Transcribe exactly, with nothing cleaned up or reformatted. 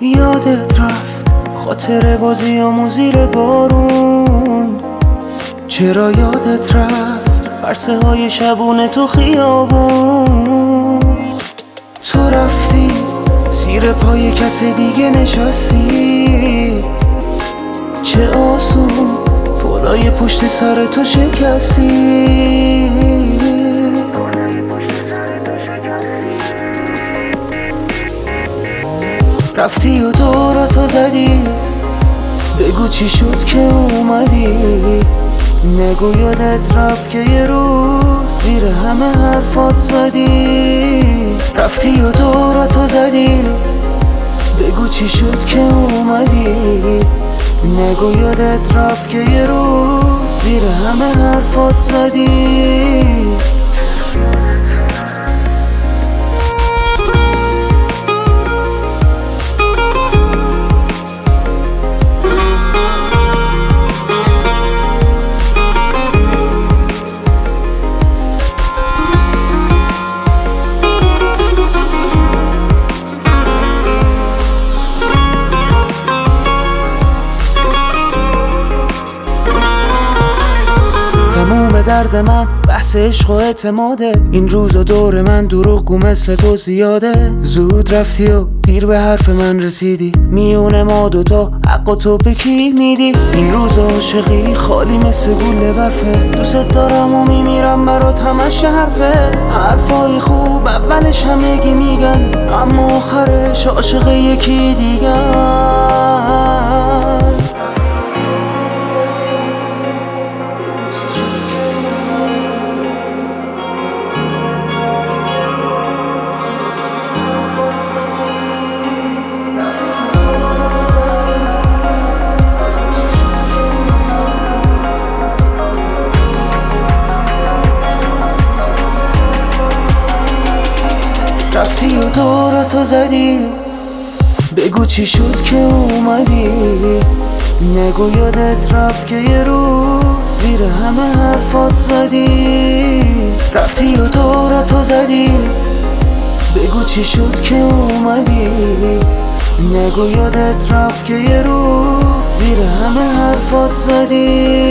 یادت رفت خاطر بازیامون زیر بارون؟ چرا یادت رفت عرصه های شبونه تو خیابون؟ تو رفتی زیر پای کس دیگه نشستی، چه آسون پلای پشت سر تو شکستی. رفتی و دوراتو زدی، بگو چی شد که اومدی. نگو یادت رفت که یه روز زیر همه حرفات زدی. رفتی و دوراتو زدی، بگو چی شد که اومدی. نگو یادت رفت که یه روز زیر همه حرفات زدی. تموم درد من بحث عشق و اعتماده. این روزا دور من دروغگو مثل تو زیاده. زود رفتی و دیر به حرف من رسیدی، میونه ما دوتا حق تو به کی میدی؟ این روزا عاشقی خالی مثل گوله برفه. دوست دارم و میمیرم برات همش حرفه. حرفای خوب اولش همگی میگن، اما آخرش عاشق یکی دیگن. رفتی و دوراتو زدی، بگو چی شد که اومدی. نگو یادت رفت که یه روز زیر همه حرفات زدی. رفتی و دوراتو زدی، بگو چی شد که اومدی. نگو یادت رفت که یه روز زیر همه حرفات زدی.